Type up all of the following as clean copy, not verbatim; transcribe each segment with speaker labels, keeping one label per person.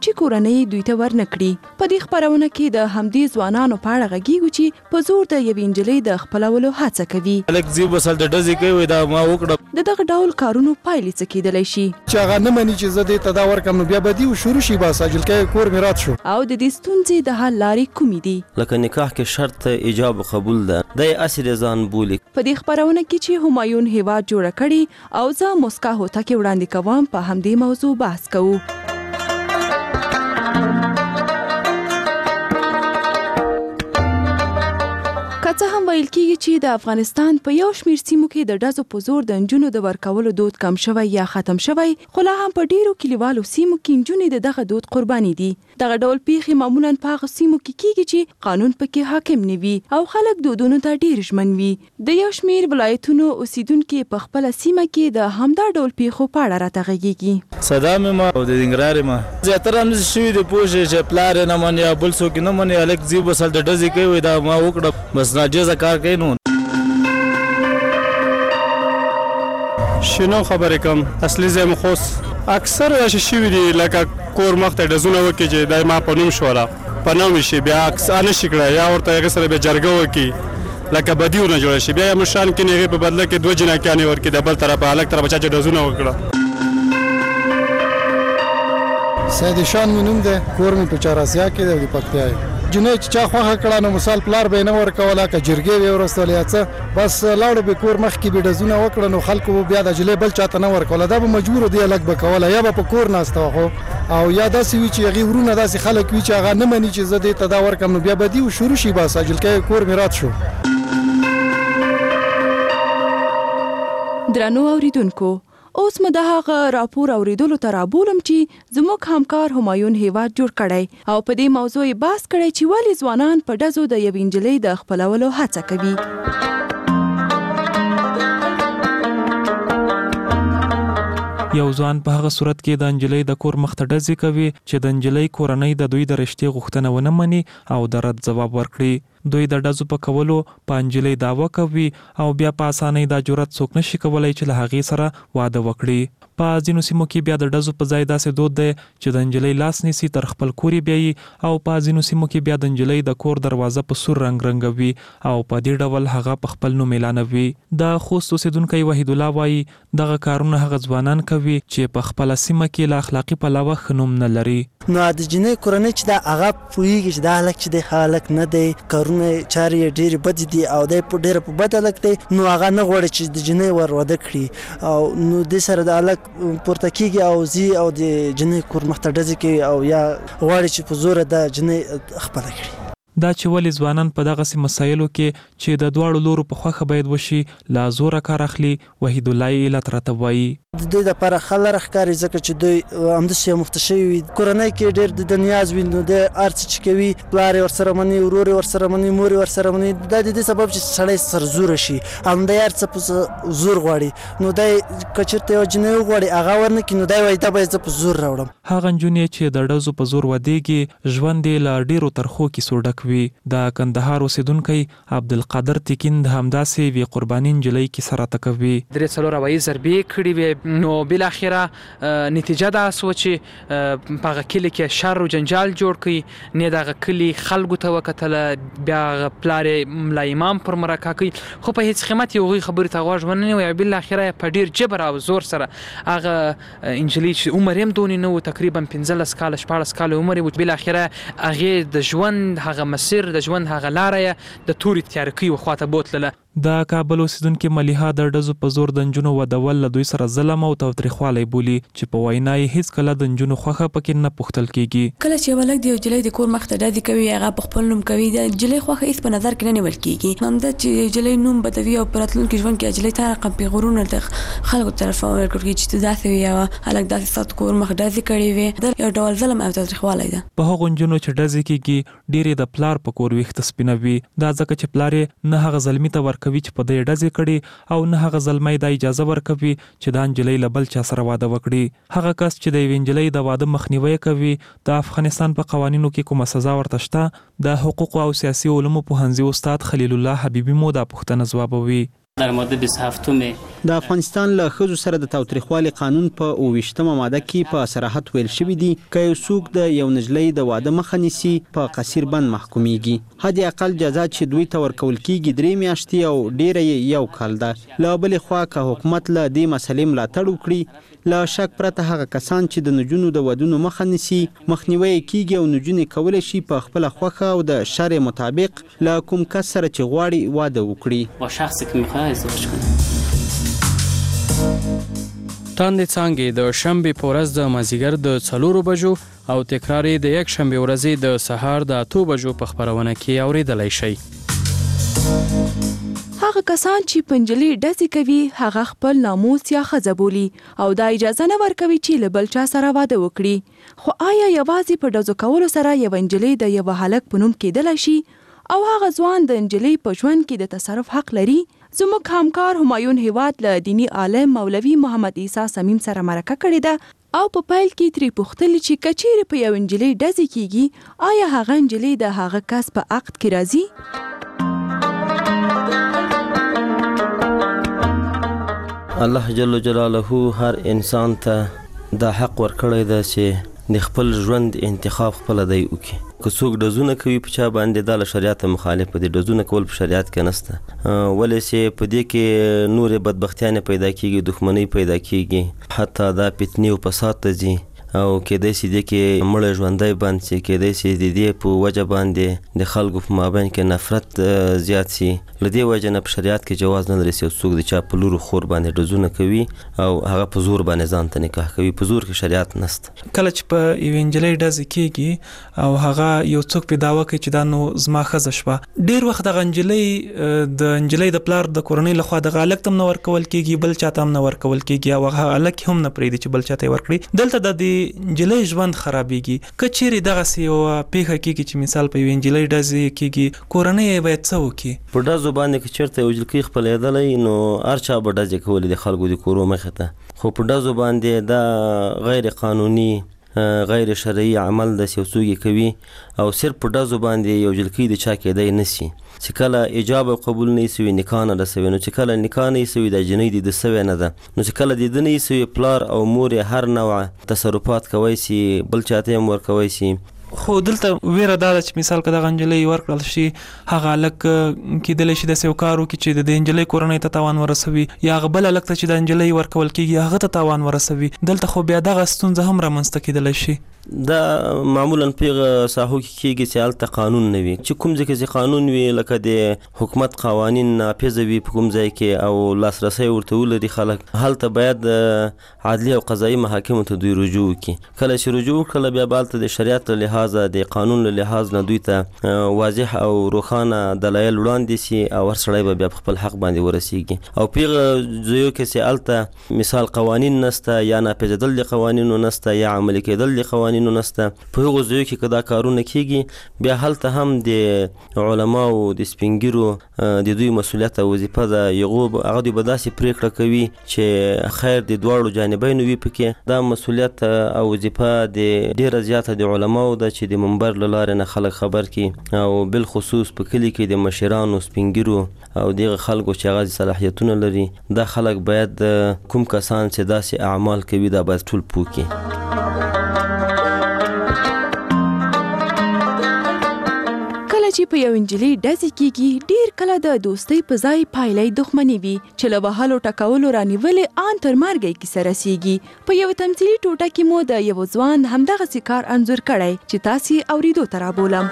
Speaker 1: چې کورنۍ دوی ته ورنکړي. په دې خپرونه کې د همدې ځوانانو په اړه غږیږو چې په زور د یوې نجلۍ د خپلولو هڅه کوي.
Speaker 2: هلک زی بسل د ډزې کوي دا ما وکړه.
Speaker 1: د دغه ډول کارونو پایلې څه کیدلی شي؟
Speaker 3: چې هغه نه مني چې زه دې ته دا ورکړم نو بیا به دې شروع شي بس اجلکۍ کور مې رات شو.
Speaker 1: او د دې ستونزې د حل لارې کومې دي؟
Speaker 4: لکه نکاح کې شرط ایجاب و قبول ده د اصل ځان بولی.
Speaker 1: په دې خپرونه کې چې همایون هیواد جوړه کړي او زه مسکا هوتک وړاندې کوم په همدې موضوع بحث کوو. که څه هم ویل کېږي چې د افغانستان په یو شمېر سیمو کې د ډزو په زور د نجونو د ورکولو دود کم شوی یا ختم شوی، خو لا هم په ډیرو کلیوالو سیمو کې نجونې د دغه دود قرباني دي. دغه ډول پیښې معمولا په هغه سیمو کې کېږي چې قانون پکې حاکم نه وي او خلک دودونو ته ډیر ژمن وي. د یو شمېر ولایتونو اوسیدونکي په خپله سیمه کې د همدا ډول پیښو په اړه راته غږیږي.
Speaker 2: صدا مې ما او د ننګرهار ما زیاتره همداسې شوي دي پوه شئ چې پلار یې نه مني یا بل څوک نه مني هلک ځي بسل د ډزې کوي دا ما وکړه بس ناجیزه کار کوي. نو
Speaker 5: شنو خبرې کوم اصلي ځای مو خوست اکثر داسې شوي دي لکه کور مخ ته ډزونه وکړي چې دا ما په نوم شوله په نوم یې شي بیا نه شي کړی یا ورته هغې سره بیا جرګه وکړي لکه بدي ورنه جوړه شي بیا یې مشران کینې هغې په بدله کې 2 جناکیانې ورکړي د بل طرفه هلک طرفه چا چې ډزونه وکړه.
Speaker 3: سید شان مې نوم دی کور مې په چهاراسیا کې دی د پکتیا یې جنۍ چې چا خوښه کړه نو مثال پلار به یې نه ورکوله که جرګې به یې ورستولې یا څه بس لاړو به کور مخکې به ډزونه وکړه نو خلکو به بیا د جلۍ بل چا ته نه ورکوله دا به مجبور دی هلک به کوله یا به په کور ناسته وه او یا داسې وي چې هغې ورونه داسې خلک وي چې هغه نه مني چې زه دې ته دا ورکړم نو بیا به دې شروع شي بس اجلکۍ کور مې رات شو.
Speaker 1: درنو اوریدونکو اوس مې د هغه راپور اوریدلو ته رابولم چې زموږ همکار همایون هیواد جوړ کړی او په دې موضوع یې بحث کړی چې ولې ځوانان په ډزو د یوې نجلۍ د خپلولو هڅه کوي.
Speaker 6: یو ځوان په هغه صورت کې د نجلۍ د کور مخ ته ډزې کوي چې د نجلۍ کورنۍ د دوی د رشتې غوښتنه ونه مني او د رد ځواب ورکړي. دوی د ډزو په کولو په نجلۍ دعوه کوي او بیا په اسانۍ دا جرأت څوک نشي کولی چې له هغې سره واده وکړي. په ځینو سیمو کې بیا د ډزو په ځای داسې دود دی چې د نجلۍ لاس نیسي تر خپل کور یې بیایي او په ځینو سیمو کې بیا د نجلۍ د کور دروازه په سور رنګ رنګوي او په دې ډول هغه په خپل نوم اعلانوي. د خوست اوسیدونکی وحید الله وایي دغه کارونه هغه ځوانان کوي چې په خپله سیمه کې له اخلاقي پلوه ښه نوم نه لري.
Speaker 7: نو د جنۍ کورنۍ چې دا هغه پوهېږي چې دا هلک چې دی ښه هلک نه دی کارونه چارې یې ډېرې بدې دي او دی ډېره په بد هلک دی نو هغه نه غواړي چې د جنۍ ور واده کړي او نو دې سره د هلک پورته کېږي او ځي او د جنۍ کور مخ ته ډزې کوي او یا غواړي چې په زوره د جنۍ خپله کړي.
Speaker 6: دا چې ولې ځوانان په دغسې مسایلو کې چې د دواړو لورو په خوښه باید وشي لا زوره کار اخلي وحید الله یې علت راته وایي.
Speaker 7: د دوی دپاره ښه لاره ښکاري ځکه چې دوی همداسې یو مخته شوي وي کورنۍ کې ډېر د نیاز وي نو دی هر څه چې کوي پلار یې ورسره مني ورور یې ورسره مني مور یې ورسره مني دا د دې سبب چې سړی سرزوره شي او دی هر څه په زور غواړي نو دی که چېرته یوه جنۍ وغواړي هغه ورنه کړي نو دی وایي دا به زه په زور راوړم.
Speaker 6: هغه نجونې چې د ډزو په زور ودېږي ژوند یې له ډېرو ترخو کیسو ډک وي. د کندهار اوسیدونکی عبدالقادر تکین د همداسې یوې قرباني نجلۍ کیسه راته کوي.
Speaker 8: 3 هوایي ضربې کړې وې نو بالاخره نتیجه دا سوه چې په هغه کلي کې شر او جنجال جوړ کړي نه د هغه کلي خلکو ته وکتله بیا هغه پلار یې ملا امام پر مرکه کوي خو په هېڅ قیمت یې هغوی خبرې ته غوږ ونه نیوی او بالاخره په ډېر جبر او زور سره هغه نجلۍ چې عمر یې هم دونې نه و تقریبا 15 کاله 14 کاله عمر یې و بالاخره هغې د ژوند هغه مسیر د ژوند هغه لاره یې د تورې تیارکۍ خواته بوتلله.
Speaker 6: د کابل اوسیدونکي ملیحه د ډزو په زور د نجونو ودول له دوی سره ظلم او تاوتریخوالی بولي چې په وینا یې هېڅکله د نجونو خوښه پکې نه پوښتل کېږي.
Speaker 9: کله چې یو هلک د یو نجلۍ د کور مخ ته ډزې کوي هغه په خپل نوم کوي د نجلۍ خوښه هېڅ په نظر کې نه نیول کېږي. همدا چې یو نجلۍ نوم بدوي او په راتلونکي ژوند کې نجلۍ ته رقم پیغورونه د خلکو طرفه ورکړل کېږي چې ته داسې وي یا هلک داسې ستا کور مخ ډزې کړې وې دا یو ډول ظلم او تاوتریخوالی ده.
Speaker 6: په هغو نجونو چې ډزې کېږي ډېرې د پلار په کور ویښته سپینوي دا ځکه چې پلار یې نه هغه زلمي ته ورکوي چې په دې ډزې کړي او نه هغه زلمی دا اجازه ورکوي چې دا نجلۍ له بل چا سره واده وکړي. هغه کس چې د یوې نجلۍ د واده مخنیوی کوي د افغانستان په قوانینو کې کومه سزا ورته شته؟ د حقوقو او سیاسي علومو پوهنځي استاد خلیل الله حبیبي مو دا پوښتنه ځوابوي.
Speaker 10: در ماده 27
Speaker 11: د افغانستان له ښځو سره د تاوتریخوالي قانون په 28مه ماده کې په صراحت ویل شوي دي که یو څوک د یو نجلۍ د واده مخه نیسي په قصیر بند محکومیږي. حد اقل جزا چې دوی ته ورکول کیږي 3 میاشتې او ډیره یې 1 کال ده. له بلې خوا که حکومت له دې مسلې ملاتړ وکړي له شک پرته هغه کسان چې د نجونو د ودونو مخه نیسي مخنیوی کیږي او نجونې کولی شي په خپله خوښه او د شرع مطابق له کوم کس سره چې غواړي واده وکړي.
Speaker 10: با شخصی که میخواه ازدواج کنه.
Speaker 12: تاندې څانګې د شنبې په ورځ د مازدیګر د 4 بجو او تکرار یې د یک شنبې ورځې د سهار د 8 بجو په خپرونه کې اوریدلی شئ.
Speaker 1: هغه کسان چې په نجلۍ ډزې کوي هغه خپل ناموس یا ښځه بولي او دا اجازه نه ورکوي چې له بل چا سره واده وکړي. خو آیا یوازې په ډزو کولو سره یو نجلۍ د یو هلک په نوم کېدلی شي او هغه ځوان د نجلۍ په ژوند کې د تصرف حق لري؟ زموږ همکار همایون هیواد له دینی عالم مولوي محمد عیسی سمیم سره مرکه کړې ده او په پیل کې ترې پوښتلي چې که چیرې په یو نجلۍ ډزې کیږي آیا هغه نجلۍ د هغه کس په عقد کې راځي؟
Speaker 4: الله جل جلاله هر انسان ته دا حق ورکړی ده چې د خپل ژوند انتخاب خپل دی وکړي. که څوک ډزونه کوي په چا باندې دا له شریعت مخالف دي. ډزونه کول په شریعت کې نشته، ولې چې په دې کې نورې بدبختیانې پیدا کیږي، دښمنۍ پیدا کیږي، حتی دا فتنې او فساد ته ځي او کېدای شي دې کې مړی ژوندی بند شي، کېدای شي د دې په وجه باندې د خلکو په مابین کې نفرت زیات شي. له دې وجه نه په شریعت کې جواز نه لري چې څوک د چا په لور خور باندې ډزونه کوي او هغه په زور باندې ځان ته نکاح کوي. په زور کې شریعت نشته.
Speaker 6: کله چې په یوې نجلۍ ډزې کیږي او هغه یو څوک پې دعوه کوي چې دا نو زما ښځه شوه، ډېر وخت دغه نجلۍ د پلار د کورنۍ لخوا دغه هلک ته هم نه ورکول کیږي، بل چا ته هم نه ورکول کیږي او هغه هلک هم نه پرېږدي چې بل چا ته یې ورکړي. دلته د دې نجلۍ ژوند خرابېږي. که چیرې دغسې یوه پیښه کیږي چې مثال په یوې نجلۍ ډزې کیږي، کورنۍ یې باید څه وکړي؟ په
Speaker 4: ډزو باندې که چېرته یو جلکۍ خپلېدلی نو هر چا به ډزې کولې د خلکو د کورو مخې ته. خو په ډزو باندې دا غیر قانوني غیر شرعي عمل د یو څوک یې کوي او صرف په ډزو باندې یو جلکۍ د چا کېدی نشي. چې کله ایجاب او قبول نه سوي نکاح نه رسوي، نو چې کله نکاح نه سوي د جنۍ د سوي نه ده، نو چې کله د نه سوي پلار او مور هر نوع تصرفات کوي سي بل چاته هم ورکوي سي.
Speaker 6: خو دلته ویره دا ده چې مثال که دغه نجلۍ ورکړل شي هغه هلک کېدلی شي داسې یو کار وکړي چې د دې نجلۍ کورنۍ ته تاوان ورسوي یا هغه بل هلک ته چې د نجلۍ ورکول کېږي هغه ته تاوان ورسوي. دلته خو بیا دغه ستونزه هم رامنځته کېدلی شي.
Speaker 4: دا معمولا پیغه ساحو کې کېږي چې هلته قانون نه وي. چې کوم ځای کې چې قانون وي لکه د حکومت قوانین نافظه وي په کوم ځای کې او لاسرسی ورته ولري خلک، هلته باید عدلي او قضایي محاکمو ته دوی رجوع وکړي. کله چې رجوع وکړله بیا به هلته د شریعت له لحاظه د قانون له لحاظ نه دوی ته واضح او روښانه دلایل وړاندې شي او هر سړی به بیا په خپل حق باندې ورسیږي. او پیغه ځایو کې چې هلته مثال قوانین نشته یا ناپېژندل د قوانینو نشته یا عملي کېدل د قوانینو نشته، په هغو ځایو کې که دا کارونه کېږي بیا هلته هم د علماو د سپین ږیرو د دوی مسؤلیت او وظیفه ده. هغه دوی به داسې پرېکړه کوي چې خیر د دواړو جانبینو وي پکې. دا مسؤلیت او وظیفه د ډېره زیاته د علماو ده چې د منبر له لارې نه خلک خبر کړي او بالخصوص په کلي کې د مشرانو سپین ږیرو او دغه خلکو چې هغه صلاحیتونه لري دا خلک باید کوم کسان چې داسې اعمال کوي دا باید ټول پوه کړي.
Speaker 1: چې په یو نجلۍ ډزې کیږي ډیر کله د دوستۍ په ځای پایلې دښمني وي چې له وهلو ټکولو رانیولې ان تر مرګ کیسه رسیږي. په یو تمثیلي ټوټه کې مو د یو ځوان همدغه کار انځور کړی چې تاسو اوریدو ته رابولم.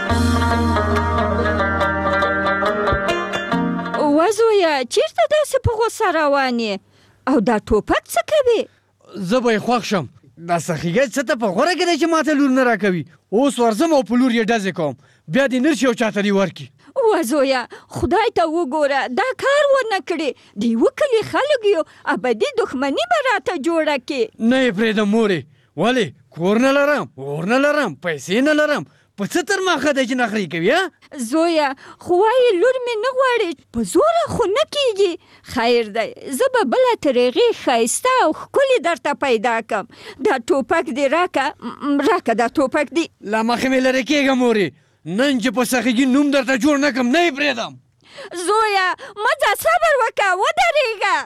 Speaker 13: وزویا چیرته داسې په غوسه روانې او دا ټوپک څه کوي؟
Speaker 14: زه به یې خوښ شم. دا سخیګۍ څه ته په غوره کې دی چې ماته لور نه راکوي. اوس ورځم او په لور یې ډزې کوم بیا دې نرشي او چاته دې ورکړي.
Speaker 13: وزویا خدای ته وګوره دا کار ونه کړې، د یوه کلي خلک یو ابدي دښمني به راته جوړه کړې.
Speaker 14: نه یې پرېږدم مورې، ولې کور نه لرم اور نه لرم پیسې نه لرم، په څه تر ماخه دی چې نخرې کوي؟
Speaker 13: زویا خو وایي لور مې نه غواړي، په زوره خو نه کېږي. خیر دی زه به بله طریقې ښایسته او ښکلې درته پیدا کړم. دا ټوپک دې راکه دا ټوپک دې
Speaker 14: له مخې مې لرې کېږه مورې، نن چې په سخیګي نوم درته جوړ نه کړم نه یې پرېږدم.
Speaker 13: زویا مځه صبر وکړه ودرېږه.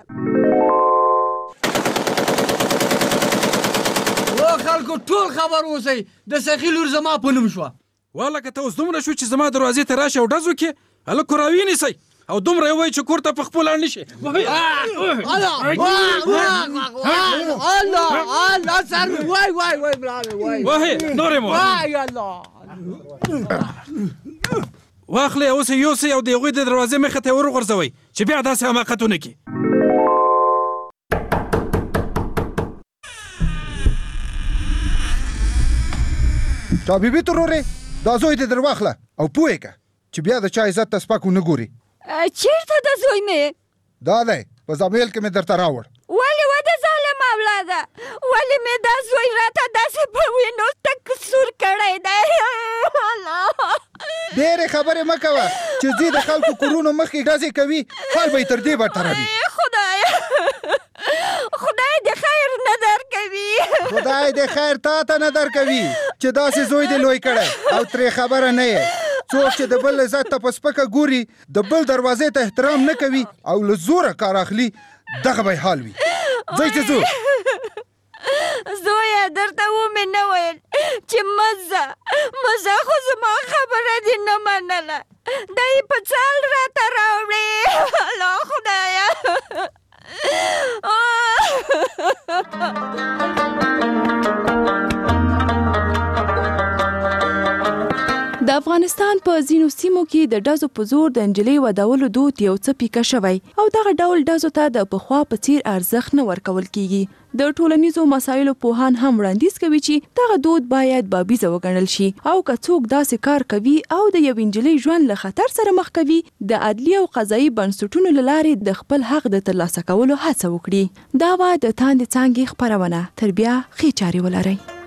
Speaker 14: او خلکو ټول خبر اوسئ د سخي لور زما په نوم شوه.
Speaker 15: واله که ته اوس دومره شو چې زما دروازې ته راشي او ډز وکړې هلک خو راوینیسئ او دومره یې وایي چې کور ته په خپل اړ نه شي.
Speaker 14: الله سر مې وای
Speaker 15: وایې نورې مو واخلئ اوس یې یوسئ او د هغوی د دروازې مخې ته یې ورغورځوئ چې بیا داسې حماقت ونه کړي.
Speaker 16: چا بیبي ترورې دا زوی دې در واخله او پوهې که چې بیا د چا عزت ته سپک ونه ګوري.
Speaker 13: چیرته د زوی مې؟
Speaker 16: دا دی په زابل کې مې درته راوړ.
Speaker 13: ولې وده ظالم اولاده ولې مې دا زوی راته داسې په وینو تک سور کړی دی.
Speaker 16: ډېرې خبرې مه کوه چې ځي د خلکو کورونو مخکې ډزې کوي حال به یې تر دې بدتره وي.
Speaker 13: خدای دې خیر نه درکوي.
Speaker 16: خدای دې خیر تا ته نه درکوي چې داسې زوی دې لوی کړی او ترې خبره نه یې. څوک چې د بل عزت ته په سپکه ګوري د بل دروازې ته احترام نه کوي او له زوره کار اخلي دغه به یې حال وي. ځئ چې ځو.
Speaker 13: زویه درته ومې نه ویل چې مزه خو زما خبره دې نه منله دا یې په څال راته راوړې. الله خدایه
Speaker 1: د افغانستان په ځینو سیمو کې د ډزو په زور د نجلۍ ودولو دود یو څه پیکه شوی او دغه ډول ډزو ته د پخوا په څیر ارزښت نه ورکول کیږي. د ټولنیزو مسایلو پوهان هم وړاندیز کوي چې دغه دود باید بابیزه وګڼل شي او که څوک داسې کار کوي او د یو نجلۍ ژوند له خطر سره مخ کوي د عدلي او قضایي بنسټونو له لارې د خپل حق د ترلاسه کولو هڅه وکړي. دا وه د تاندې څانګې خپرونه. تر بیا ښې چارې ولرئ.